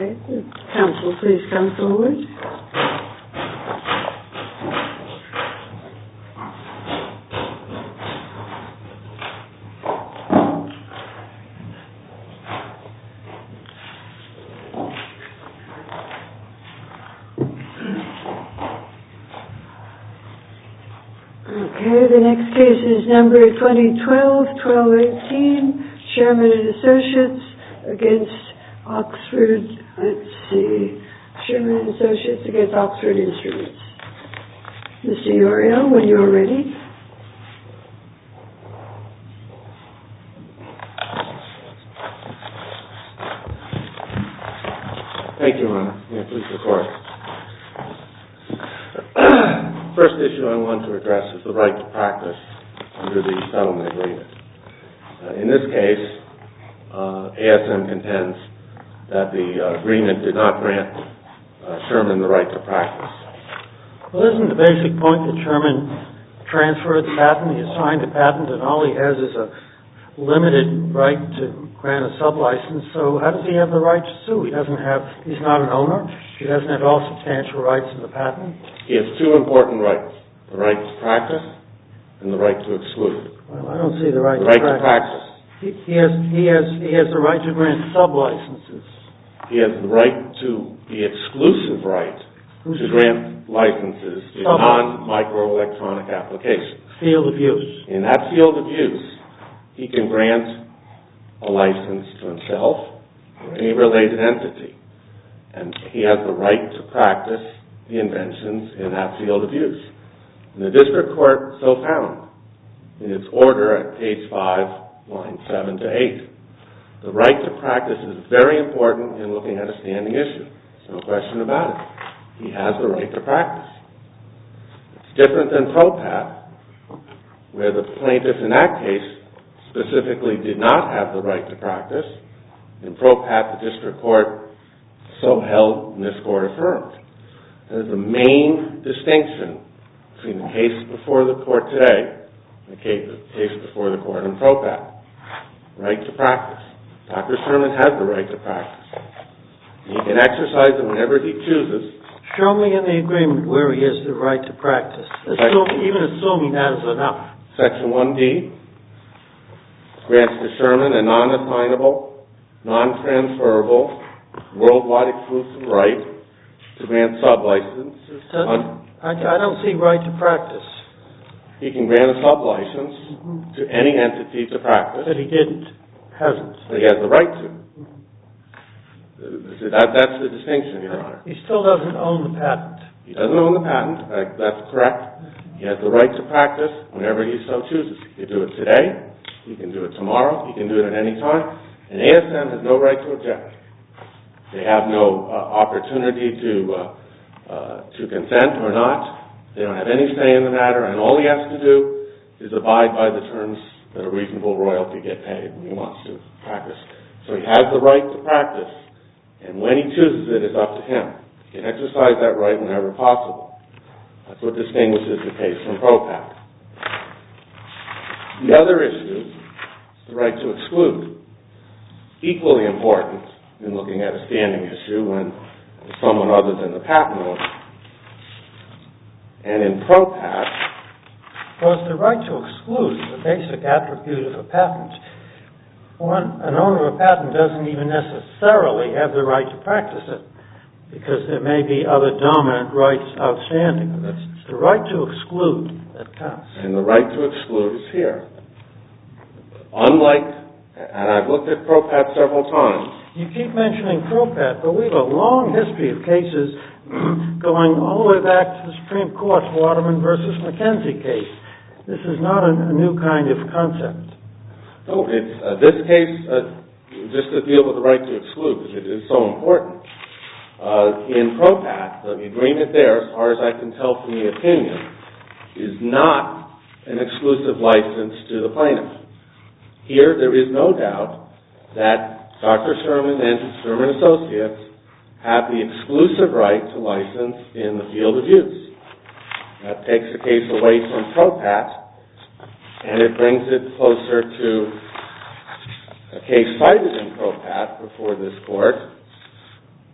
Okay. Counsel, please come forward. Okay, the next case is number 2012-1218, Sherman and Associates against Oxford, Sherman and Associates against Oxford Instruments. Mr. Iorio, when you're ready. Thank you, Your Honor. May it please the Court. First issue I want to address is the right to practice under the settlement agreement. In this case, ASM contends that the agreement did not grant Sherman the right to practice. Well, isn't the basic point that Sherman transferred the patent, he assigned the patent, and all he has is a limited right to grant a sublicense, so how does he have the right to sue? He's not an owner, he doesn't have all substantial rights in the patent. He has two important rights, the right to practice and the right to exclude. Well, I don't see the right to practice. He has the right to grant sublicenses. He has the right to, the exclusive right to grant licenses in non-microelectronic applications. Field of use. In that field of use, he can grant a license to himself or any related entity. And he has the right to practice the inventions in that field of use. And the district court so found in its order at page 5, lines 7 to 8. The right to practice is very important in looking at a standing issue. There's no question about it. He has the right to practice. It's different than ProPat, where the plaintiff in that case specifically did not have the right to practice. In ProPat, the district court so held and this court affirmed. That is the main distinction between the case before the court today and the case before the court in ProPat. Right to practice. Dr. Sherman has the right to practice. He can exercise it whenever he chooses. Show me in the agreement where he has the right to practice. Even assuming that is enough. Section 1D grants to Sherman a non-assignable, non-transferable, worldwide exclusive right to grant sublicenses. I don't see right to practice. He can grant a sublicense to any entity to practice. But he hasn't. But he has the right to. That's the distinction, Your Honor. He still doesn't own the patent. He doesn't own the patent. That's correct. He has the right to practice whenever he so chooses. He can do it today. He can do it tomorrow. He can do it at any time. And ASM has no right to object. They have no opportunity to consent or not. They don't have any say in the matter. And all he has to do is abide by the terms that a reasonable royalty get paid when he wants to practice. So he has the right to practice. And when he chooses it, it's up to him. He can exercise that right whenever possible. That's what distinguishes the case from ProPat. The other issue is the right to exclude. Equally important in looking at a standing issue when it's someone other than the patent owner. And in ProPat, because the right to exclude is a basic attribute of a patent. An owner of a patent doesn't even necessarily have the right to practice it because there may be other dominant rights outstanding. That's the right to exclude that counts. And the right to exclude is here. Unlike, and I've looked at ProPat several times. You keep mentioning ProPat, but we have a long history of cases going all the way back to the Supreme Court's Waterman versus McKenzie case. This is not a new kind of concept. No, it's this case, just to deal with the right to exclude, because it is so important. In ProPat, the agreement there, as far as I can tell from the opinion, is not an exclusive license to the plaintiff. Here, there is no doubt that Dr. Sherman and Sherman Associates have the exclusive right to license in the field of use. That takes the case away from ProPat, and it brings it closer to a case cited in ProPat before this court,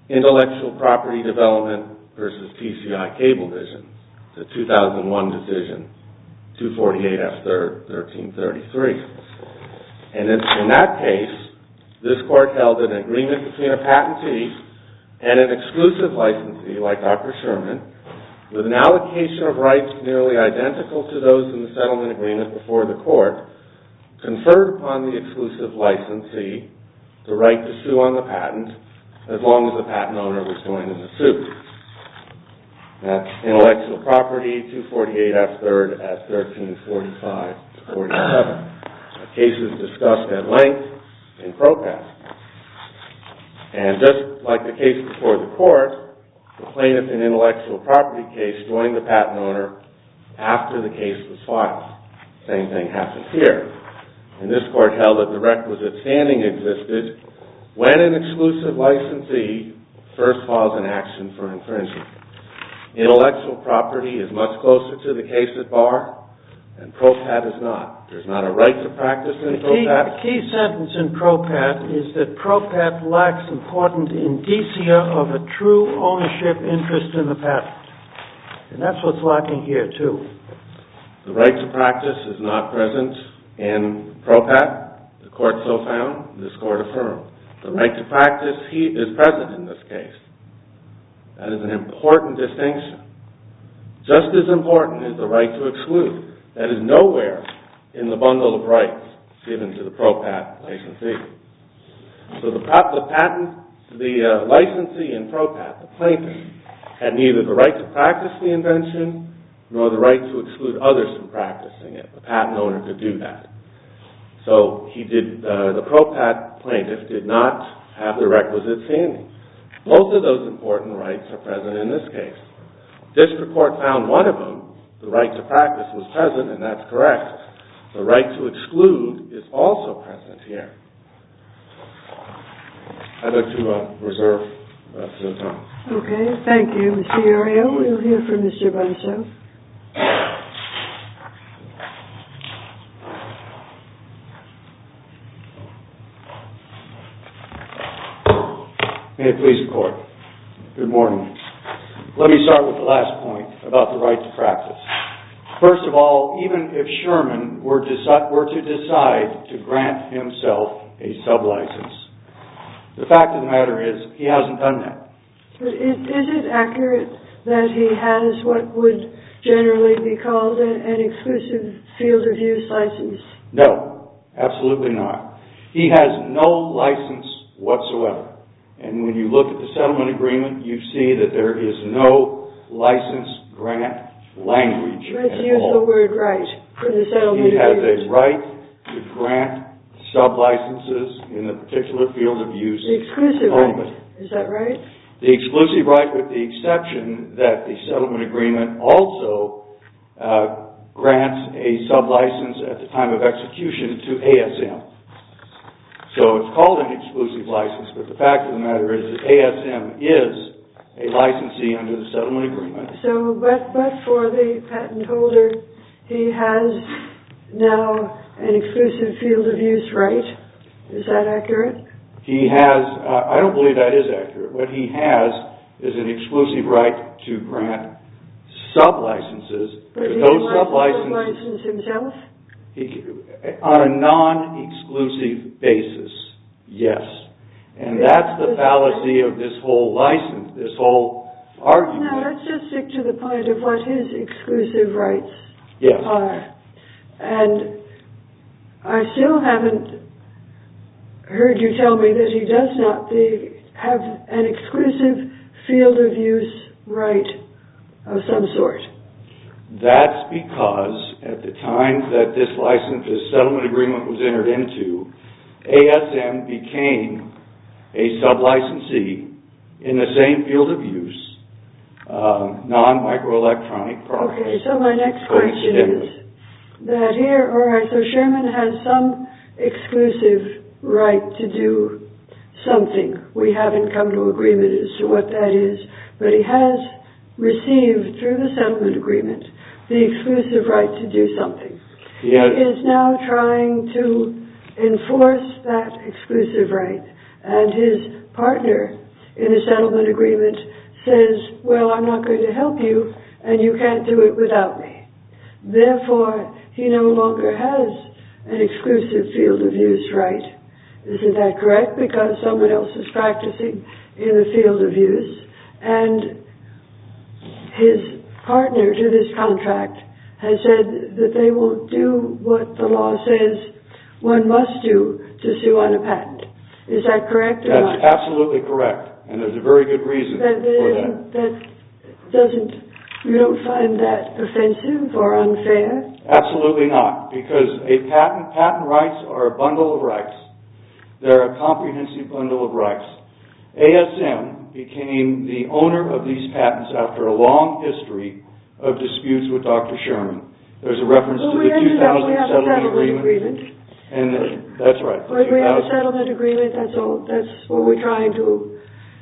Intellectual Property Development versus TCI Cablevision, the 2001 decision, 248 F. 3rd, 1333. And in that case, this court held an agreement between a patentee and an exclusive licensee, like Dr. Sherman, with an allocation of rights nearly identical to those in the settlement agreement before the court, conferred upon the exclusive licensee the right to sue on the patent as long as the patent owner was joined in the suit. That's Intellectual Property, 248 F. 3rd at 1345 to 47. The case is discussed at length in PROPAT. And just like the case before the court, the plaintiff in intellectual property case joined the patent owner after the case was filed. Same thing happened here. And this court held that the requisite standing existed when an exclusive licensee first files an action for infringement. Intellectual property is much closer to the case at bar, and PROPAT is not. There's not a right to practice in PROPAT. The key sentence in PROPAT is that PROPAT lacks important indicia of a true ownership interest in the patent. And that's what's lacking here, too. The right to practice is not present in PROPAT. The court so found, this court affirmed. The right to practice is present in this case. That is an important distinction. Just as important is the right to exclude. That is nowhere in the bundle of rights given to the PROPAT licensee. So the licensee in PROPAT, the plaintiff, had neither the right to practice the invention nor the right to exclude others from practicing it. The patent owner could do that. So the PROPAT plaintiff did not have the requisite standing. Both of those important rights are present in this case. District Court found one of them, the right to practice, was present, and that's correct. The right to exclude is also present here. I'd like to reserve the rest of the time. Okay, thank you, Mr. Iorio. We'll hear from Mr. Bunso. May it please the Court. Good morning. Let me start with the last point about the right to practice. First of all, even if Sherman were to decide to grant himself a sublicense, the fact of the matter is he hasn't done that. But is it accurate that he has what would generally be called an exclusive field of use license? No, absolutely not. He has no license whatsoever. And when you look at the settlement agreement, you see that there is no license grant language at all. Let's use the word right for the settlement agreement. He has a right to grant sublicenses in the particular field of use. The exclusive only. right, is that right? The exclusive right, with the exception that the settlement agreement also grants a sublicense at the time of execution to ASM. So it's called an exclusive license, but the fact of the matter is that ASM is a licensee under the settlement agreement. So, but for the patent holder, he has now an exclusive field of use right? Is that accurate? He has, I don't believe that is accurate. What he has is an exclusive right to grant sublicenses. But he can license himself? On a non-exclusive basis, yes. And that's the fallacy of this whole license, this whole argument. Now, let's just stick to the point of what his exclusive rights are. And I still haven't heard you tell me that he does not have an exclusive field of use right of some sort. That's because at the time that this settlement agreement was entered into, ASM became a sub-licensee in the same field of use, non-microelectronic products. Okay, so my next question is that here, all right, so Sherman has some exclusive right to do something. We haven't come to agreement as to what that is, but he has received through the settlement agreement the exclusive right to do something. He is now trying to enforce that exclusive right, and his partner in the settlement agreement says, well, I'm not going to help you, and you can't do it without me. Therefore, he no longer has an exclusive field of use right. Isn't that correct? Because someone else is practicing in the field of use, and his partner to this contract has said that they won't do what the law says one must do to sue on a patent. Is that correct or not? That's absolutely correct, and there's a very good reason for that. You don't find that offensive or unfair? Absolutely not, because patent rights are a bundle of rights. They're a comprehensive bundle of rights. ASM became the owner of these patents after a long history of disputes with Dr. Sherman. There's a reference to the 2000 settlement agreement. And that's right. We have a settlement agreement, that's all. That's what we're trying to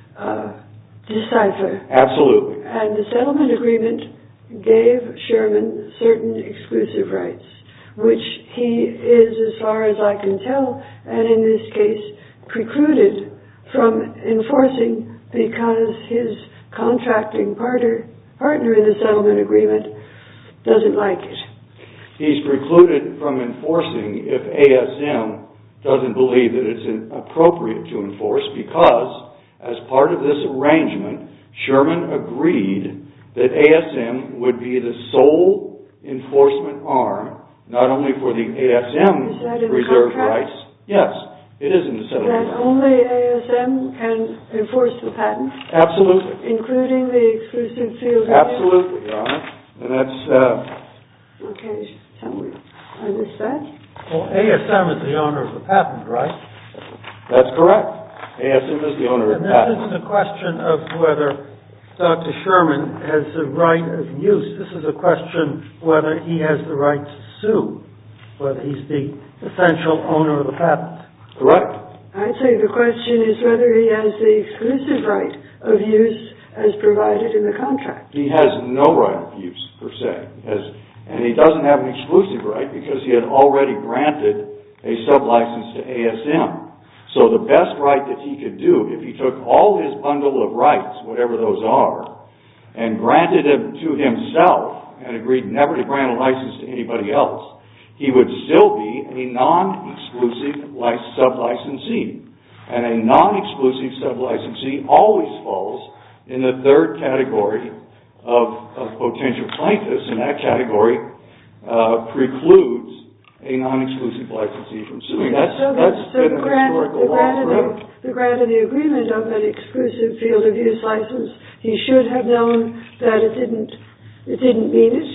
decipher. Absolutely. And the settlement agreement gave Sherman certain exclusive rights, which he is, as far as I can tell, and in this case, precluded from enforcing because his contracting partner in the settlement agreement doesn't like it. He's precluded from enforcing if ASM doesn't believe that it's appropriate to enforce because, as part of this arrangement, Sherman agreed that ASM would be the sole enforcement arm, not only for the ASM reserved rights. Yes, it is in the settlement agreement. That only ASM can enforce the patent? Absolutely. Including the exclusive field of use? Absolutely, Your Honor. And that's... Okay, tell me. I missed that? Well, ASM is the owner of the patent, right? That's correct. ASM is the owner of the patent. And this isn't a question of whether Dr. Sherman has the right of use. This is a question whether he has the right to sue, whether he's the essential owner of the patent. Correct. I'd say the question is whether he has the exclusive right of use as provided in the contract. He has no right of use, per se. And he doesn't have an exclusive right because he had already granted a sublicense to ASM. So the best right that he could do, if he took all his bundle of rights, whatever those are, and granted them to himself and agreed never to grant a license to anybody else, he would still be a non-exclusive sub-licensee. And a non-exclusive sub-licensee always falls in the third category of potential plaintiffs, and that category precludes a non-exclusive licensee from suing. That's been the historical law forever. The grant of the agreement of an exclusive field of use license, he should have known that it didn't mean it.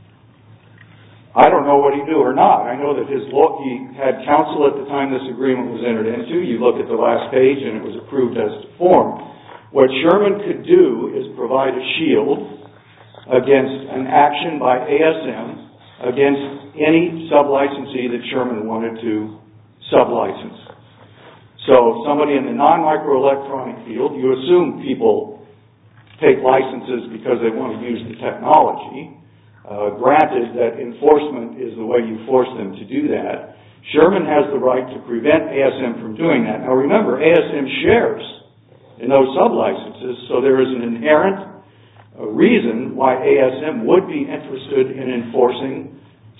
I don't know what he knew or not. I know that he had counsel at the time this agreement was entered into. You look at the last page and it was approved as to form. What Sherman could do is provide a shield against an action by ASM against any sub-licensee that Sherman wanted to sub-license. So somebody in the non-microelectronic field, you assume people take licenses because they want to use the technology. Granted that enforcement is the way you force them to do that. Sherman has the right to prevent ASM from doing that. Now remember, ASM shares in those sub-licenses, so there is an inherent reason why ASM would be interested in enforcing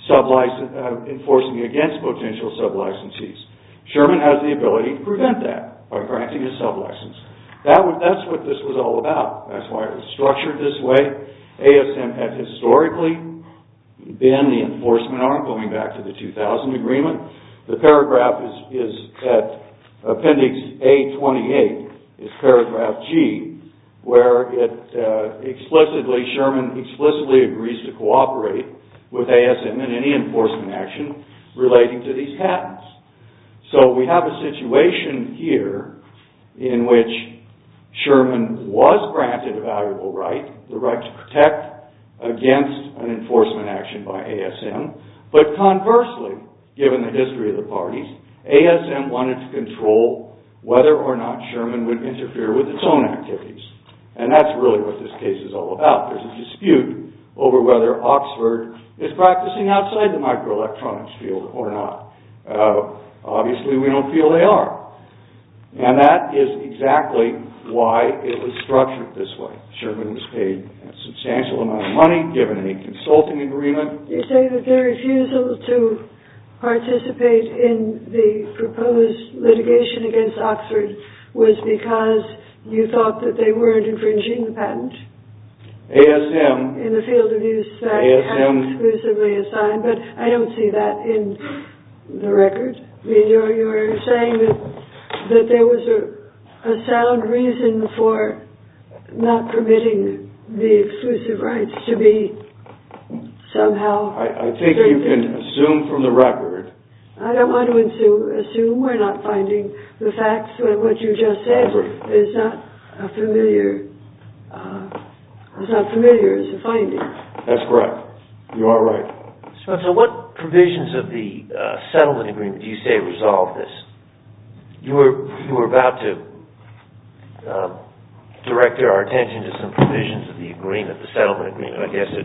against potential sub-licensees. Sherman has the ability to prevent that by granting a sub-license. That's what this was all about. That's why it was structured this way. ASM had historically been the enforcement arm going back to the 2000 agreement. The paragraph is at Appendix A28, is paragraph G, where Sherman explicitly agrees to cooperate with ASM in any enforcement action relating to these patents. So we have a situation here in which Sherman was granted a valuable right, the right to protect against an enforcement action by ASM, but conversely, given the history of the parties, ASM wanted to control whether or not Sherman would interfere with its own activities. And that's really what this case is all about. There's a dispute over whether Oxford is practicing outside the microelectronics field or not. Obviously, we don't feel they are. And that is exactly why it was structured this way. Sherman was paid a substantial amount of money, given a consulting agreement. You say that their refusal to participate in the proposed litigation against Oxford was because you thought that they weren't infringing the patent? ASM... In the field of use that ASM... exclusively assigned, but I don't see that in the record. I mean, you're saying that there was a sound reason for not permitting the exclusive rights to be somehow... I think you can assume from the record... I don't want to assume. We're not finding the facts. What you just said is not familiar as a finding. That's correct. You are right. So what provisions of the settlement agreement do you say resolve this? You were about to direct our attention to some provisions of the agreement, the settlement agreement, I guess at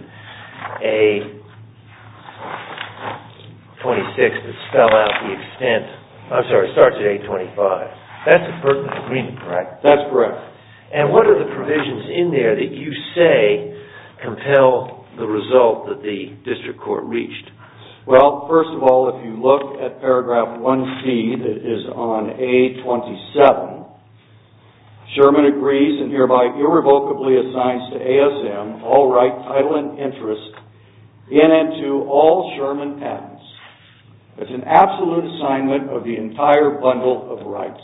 A26 that spell out the extent. I'm sorry, it starts at A25. That's a pertinent agreement, correct? That's correct. And what are the provisions in there that you say compel the result that the district court reached? Well, first of all, if you look at paragraph 1C that is on A27, Sherman agrees and hereby irrevocably assigns to ASM all right, title, and interest in and to all Sherman patents. It's an absolute assignment of the entire bundle of rights.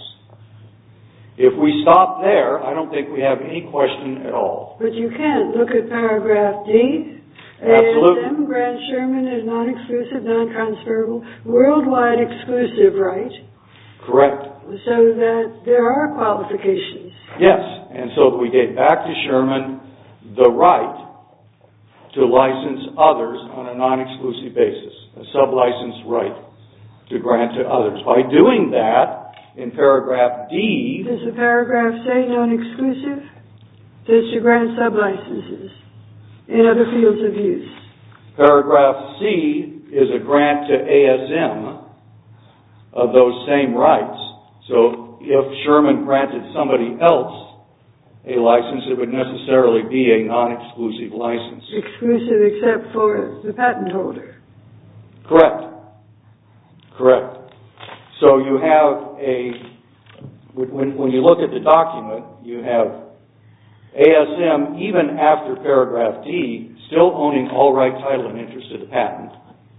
If we stop there, I don't think we have any question at all. But you can't. Look at paragraph D. Absolutely. ASM grants Sherman a non-exclusive, non-transferable, worldwide exclusive right. Correct. So that there are qualifications. Yes, and so we gave back to Sherman the right to license others on a non-exclusive basis, a sub-license right to grant to others. By doing that, in paragraph D... Does the paragraph say non-exclusive? Does to grant sub-licenses in other fields of use? Paragraph C is a grant to ASM of those same rights. So if Sherman granted somebody else a license, it would necessarily be a non-exclusive license. Exclusive except for the patent holder. Correct. Correct. So you have when you look at the document, you have ASM, even after paragraph D, still owning all right, title, and interest to the patent.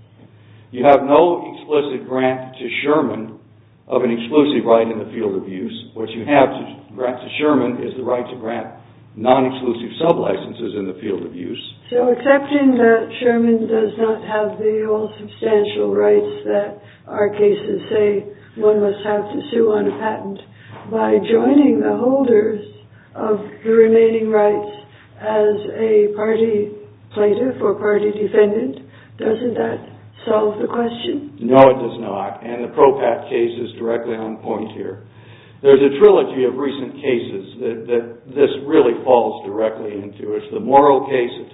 You have no explicit grant to Sherman of an exclusive right in the field of use. What you have to grant to Sherman is the right to grant non-exclusive sub-licenses in the field of use. So accepting that Sherman does not have the all-substantial rights that our cases say one must have to sue on a patent, by joining the holders of the remaining rights as a party plaintiff or party defendant, doesn't that solve the question? No, it does not. And the ProPat case is directly on point here. There's a trilogy of recent cases that this really falls directly into. It's the Morrow case of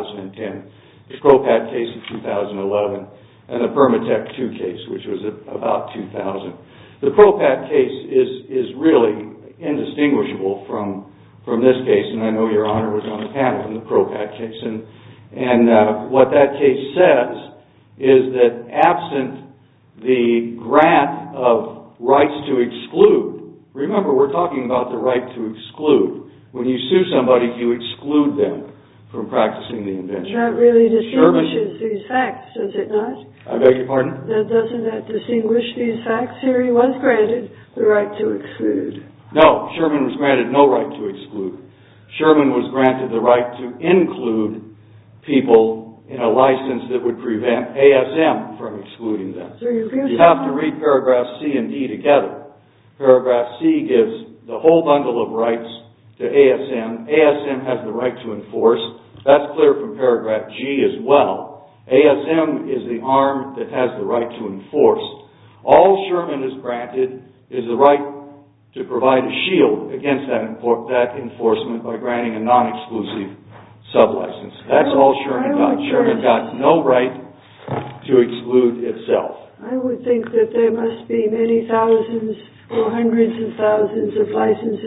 2010, the ProPat case of 2011, and the Permatech 2 case, which was about 2000. The ProPat case is really indistinguishable from this case, and I know Your Honor was on the panel in the ProPat case. And what that case says is that absent the grant of rights to exclude, remember we're talking about the right to exclude. When you sue somebody, you exclude them from practicing the invention. That really distinguishes these facts, does it not? I beg your pardon? Doesn't that distinguish these facts? Here he was granted the right to exclude. No, Sherman was granted no right to exclude. Sherman was granted the right to include people in a license that would prevent ASM from excluding them. So you have to read paragraphs C and D together. Paragraph C gives the whole bundle of rights to ASM. ASM has the right to enforce. That's clear from paragraph G as well. ASM is the arm that has the right to enforce. All Sherman is granted is the right to provide a shield against that enforcement by granting a non-exclusive sub-license. That's all Sherman got. Sherman got no right to exclude itself. I would think that there must be many thousands or hundreds of thousands of licenses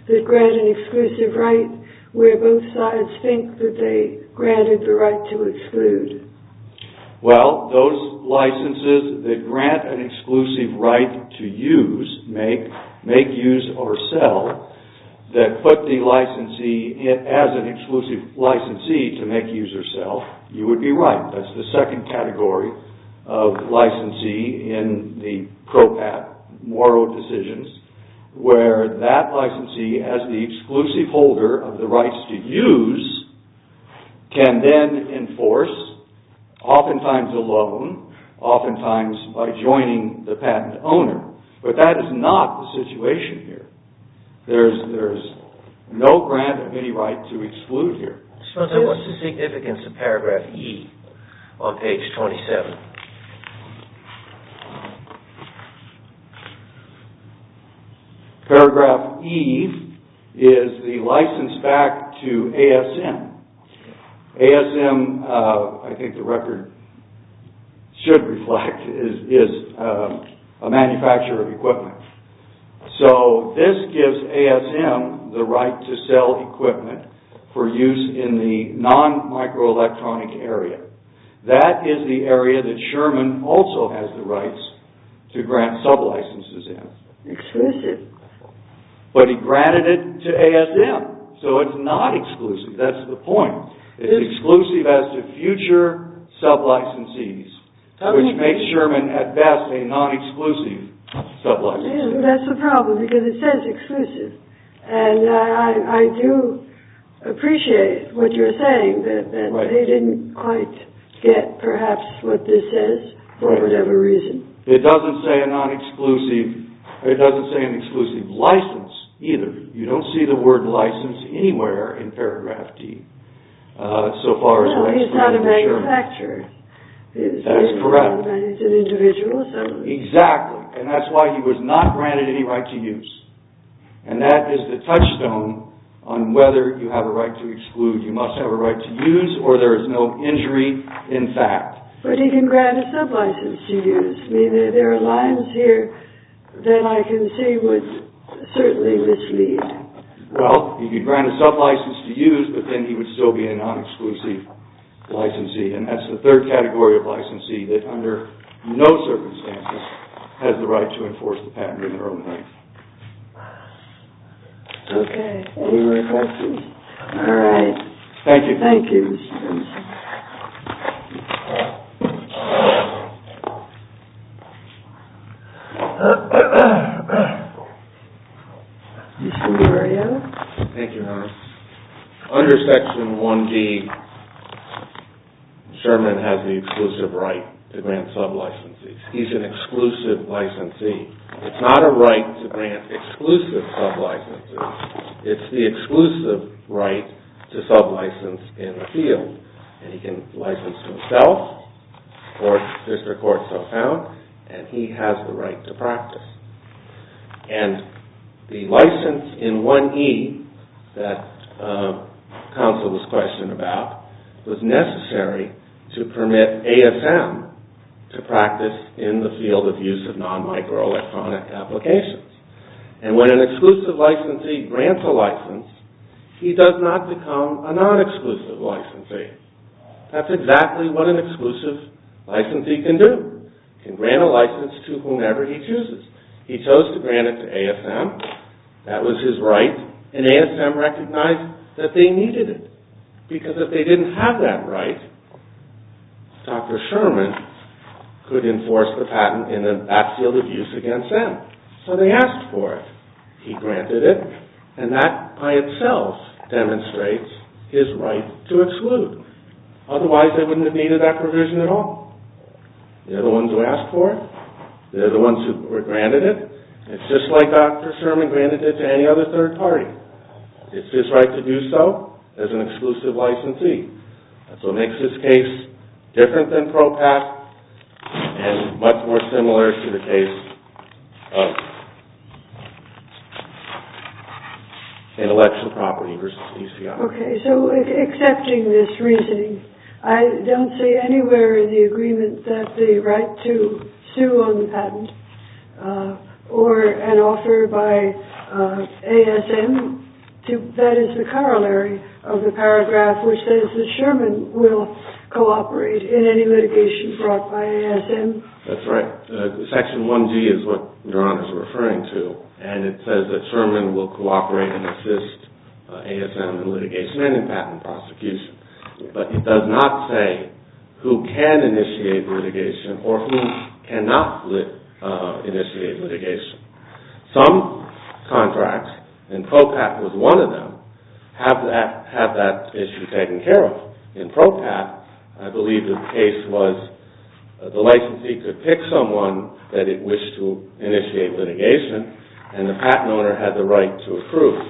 that grant an exclusive right where both sides think that they granted the right to exclude? Well, those licenses that grant an exclusive right to use, make, use, or sell, that put the licensee as an exclusive licensee to make, use, or sell, you would be right. That's the second category of licensee in the PROPAT Morrow decisions, where that licensee, as the exclusive holder of the rights to use, can then enforce, oftentimes alone, oftentimes by joining the patent owner. But that is not the situation here. There's no grant of any right to exclude here. Spencer, what's the significance of paragraph E on page 27? Paragraph E is the license back to ASM. ASM, I think the record should reflect, is a manufacturer of equipment. So this gives ASM the right to sell equipment for use in the non-microelectronic area. That is the area that Sherman also has the rights to grant sublicenses in. Exclusive. But he granted it to ASM, so it's not exclusive. That's the point. It's exclusive as to future sublicensees, which makes Sherman at best a non-exclusive sublicensee. Yeah, that's the problem, because it says exclusive. And I do appreciate what you're saying, that right. They didn't quite get perhaps what this says for right. whatever reason. It doesn't say a non-exclusive, it doesn't say an exclusive license either. You don't see the word license anywhere in paragraph D, so far as we're he's not a manufacturer. That's correct. He's an individual. So. Exactly. And that's why he was not granted any right to use. And that is the touchstone on whether you have a right to exclude. You must have a right to use, or there is no injury in fact. But he can grant a sublicense to use. I mean, there are lines here that I can see would certainly mislead. Well, he could grant a sublicense to use, but then he would still be a non-exclusive licensee. And that's the third category of licensee that under no circumstances has the right to enforce the patent in their own right. Okay. Any more questions? All right. Thank you. Thank you, Mr. Benson. Mr. Murillo. Thank you, Your Honor. Under Section 1D, Sherman has the exclusive right to grant sublicensees. He's an exclusive licensee. It's not a right to grant exclusive sublicenses. It's the exclusive right to sublicense in the field. And he can license to himself, or district court so found, and he has the right to practice. And the license in 1E that counsel was questioned about was necessary to permit ASM to practice in the field of use of non-microelectronic applications. And when an exclusive licensee grants a license, he does not become a non-exclusive licensee. That's exactly what an exclusive licensee can do. He can grant a license to whomever he chooses. He chose to grant it to ASM. That was his right, and ASM recognized that they needed it. Because if they didn't have that right, Dr. Sherman could enforce the patent in that field of use against them. So they asked for it. He granted it, and that by itself demonstrates his right to exclude. Otherwise, they wouldn't have needed that provision at all. They're the ones who asked for it. They're the ones who were granted it. It's just like Dr. Sherman granted it to any other third party. It's his right to do so as an exclusive licensee. That's what makes this case different than PROPAT and much more similar to the case of intellectual property versus ECI. Okay, so accepting this reasoning, I don't see anywhere in the agreement that the right to sue on the patent or an offer by ASM, that is the corollary of the paragraph which says that Sherman will cooperate in any litigation brought by ASM. That's right. Section 1G is what Your Honor is referring to, and it says that Sherman will cooperate and assist ASM in litigation and in patent prosecution. But it does not say who can initiate litigation or who cannot initiate litigation. Some contracts, and ProPat was one of them, have that issue taken care of. In ProPat, I believe the case was the licensee could pick someone that it wished to initiate litigation, and the patent owner had the right to approve.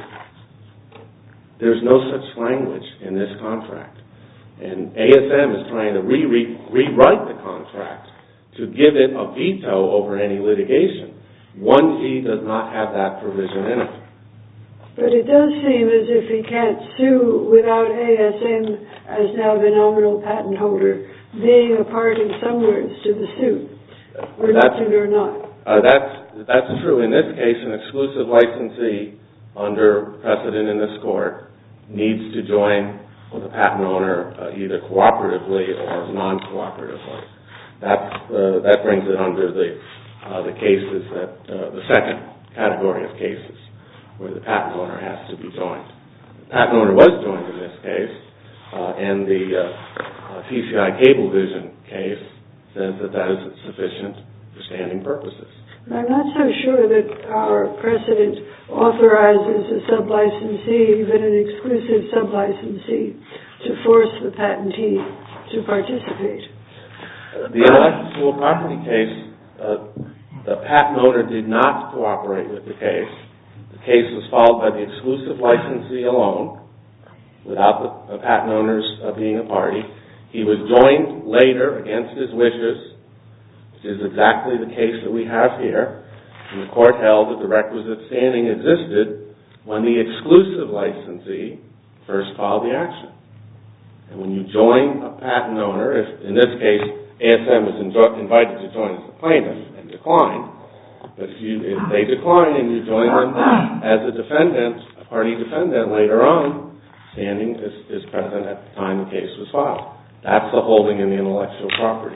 There's no such language in this contract. And ASM is trying to rewrite the contract to give it a veto over any litigation. 1G does not have that provision in it. But it does seem as if he can't sue without ASM as now the nominal patent holder being a party somewhere to the suit, reluctant or not. That's true. In this case, an exclusive licensee under precedent in this court needs to join the patent owner either cooperatively or non-cooperatively. That brings it under the cases the second category of cases where the patent owner has to be joined. The patent owner was joined in this case, and the TCI Cablevision case says that is sufficient for standing purposes. I'm not so sure that our precedent authorizes a sub-licensee, even an exclusive sub-licensee, to force the patentee to participate. The intellectual property case, the patent owner did not cooperate with the case. The case was followed by the exclusive licensee alone, without the patent owners being a party. He was joined later against his wishes, which is exactly the case that we have here. And the court held that the requisite standing existed when the exclusive licensee first filed the action. And when you join a patent owner, if in this case ASM is invited to join as a plaintiff and declined, but if they decline and you join them as a defendant, a party defendant later on, standing is present at the time the case was filed. That's the holding in the intellectual property.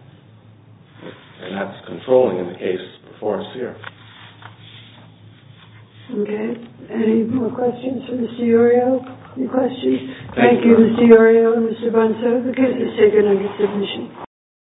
And that's controlling in the case before us here. Okay. Any more questions for Mr. Iorio? Any questions? Thank you, Mr. Iorio and Mr. Bunso. The case is taken under submission.